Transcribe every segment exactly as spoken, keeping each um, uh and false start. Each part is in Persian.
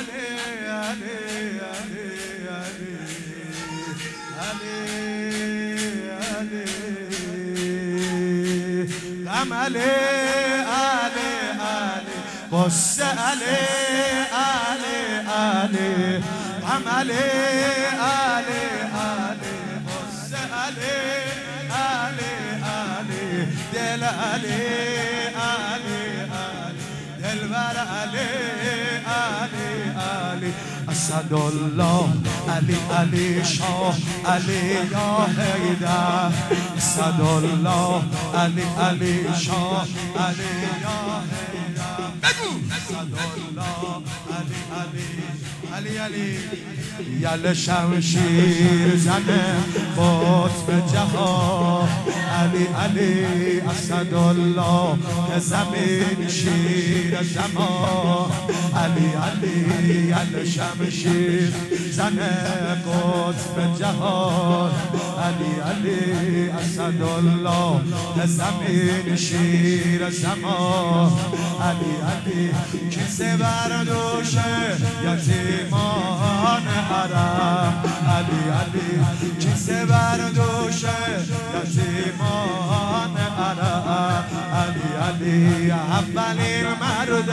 غم علی علی علی قصه علی علی علی غم علی علی علی قصه علی علی علی دل علی علی علی دلبر علی علی علی اسد الله علی علی شاه علی یا حیدر اسد الله علی علی شاه علی یا حیدر بگو اسد الله علی علی علی علی یل شمشیر زنه قطب جهان علی علی اسد الله زمین شیر زمان علی علی یل شمشیر زنه قطب جهان علی علی اسد الله زمین شیر زمان علی علی کیسه بردوشه یتیمان حرم علی علی کیسه بردوشه یتیمان حرم علی علی اولین مرد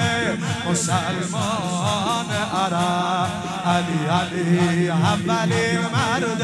مسلمان عرب علی علی اولین مرد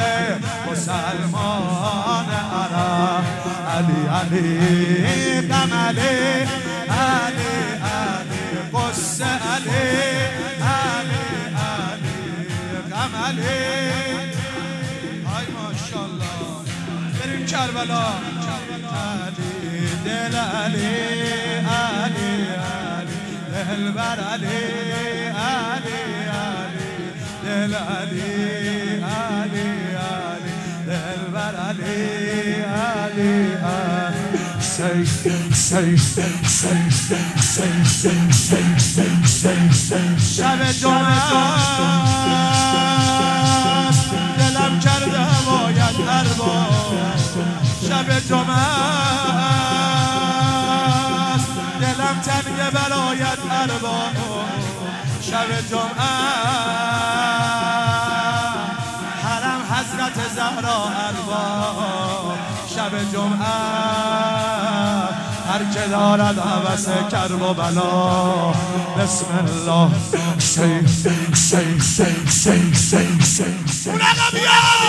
مسلمان عرب علی علی غم علی علی علی قصه علی علی علی غم علی ای ماشاءالله بریم کربلا علی دل علی علی علی دلبر علی علی علی دل علی علی علی دلبر علی علی علی say say say say say say say say say say شب جمعه دلم کرده باید ارباب شب جمعه دلم تنگ برایت ارباب شب جمعه حرم حضرت زهرا ارباب شب جمعه هر که دارد هوس کرب و بلا بسم الله سی سی سی سی سی سی سی